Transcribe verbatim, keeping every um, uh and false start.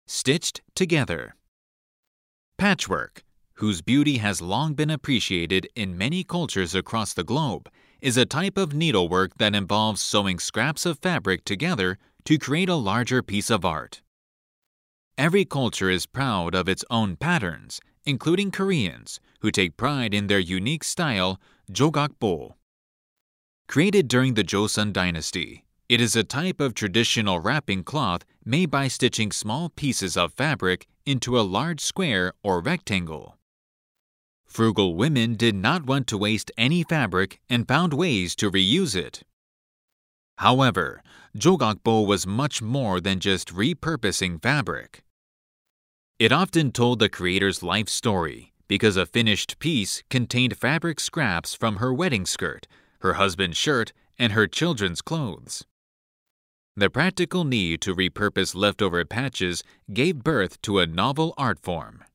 Stitched together. Patchwork, whose beauty has long been appreciated in many cultures across the globe, is a type of needlework that involves sewing scraps of fabric together to create a larger piece of art. Every culture is proud of its own patterns, including Koreans, who take pride in their unique style, jogakbo. Created during the Joseon dynasty, it is a type of traditional wrapping cloth made by stitching small pieces of fabric into a large square or rectangle. Frugal women did not want to waste any fabric and found ways to reuse it. However, jogakbo was much more than just repurposing fabric. It often told the creator's life story because a finished piece contained fabric scraps from her wedding skirt, her husband's shirt, and her children's clothes. The practical need to repurpose leftover patches gave birth to a novel art form.